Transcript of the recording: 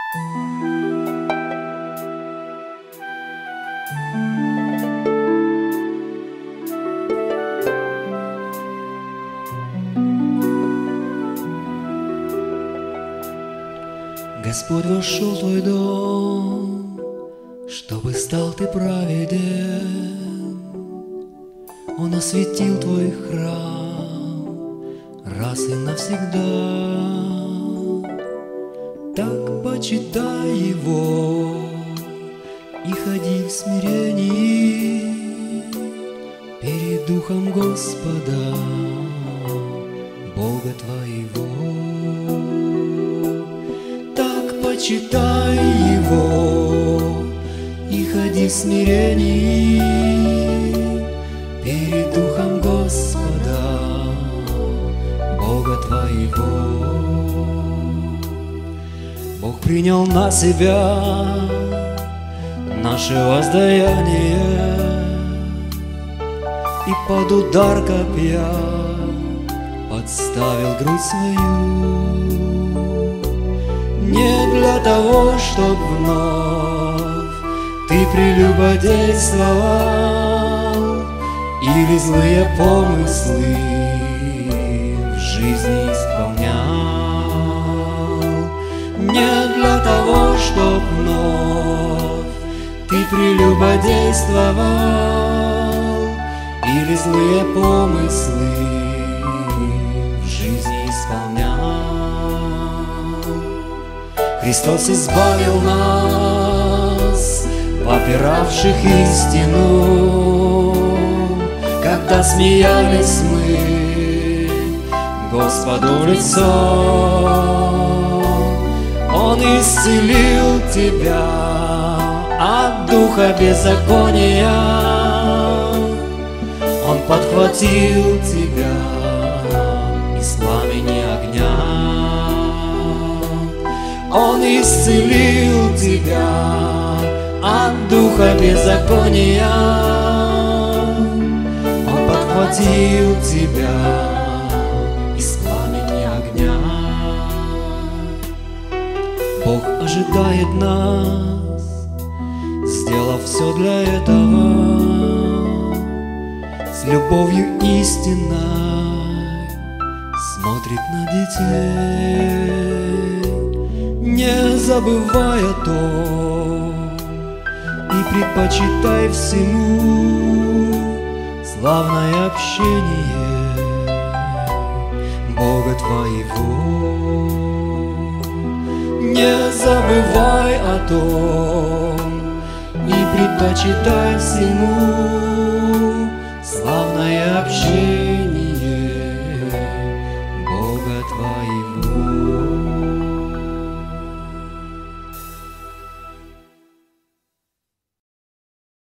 Господь вошел в твой дом, чтобы стал ты праведен. Он осветил твой храм раз и навсегда. Так почитай его и ходи в смирении перед Духом Господа, Бога твоего. Почитай его и ходи в смирении перед Духом Господа, Бога твоего. Бог принял на себя наше воздаяние и под удар копья подставил грудь свою. Не для того, чтоб вновь ты прелюбодействовал или злые помыслы в жизни исполнял. Не для того, чтоб вновь ты прелюбодействовал или злые помыслы в жизни исполнял. Христос избавил нас, попиравших истину, когда смеялись мы Господу в лицо. Он исцелил тебя от духа беззакония, Он подхватил тебя из пламени огня. Он исцелил тебя от духа беззакония, Он подхватил тебя из пламени огня. Бог ожидает нас, сделав все для этого, с любовью истинной смотрит на детей. Не забывай о том и предпочитай всему славное общение Бога твоего. Не забывай о том и предпочитай всему славное общение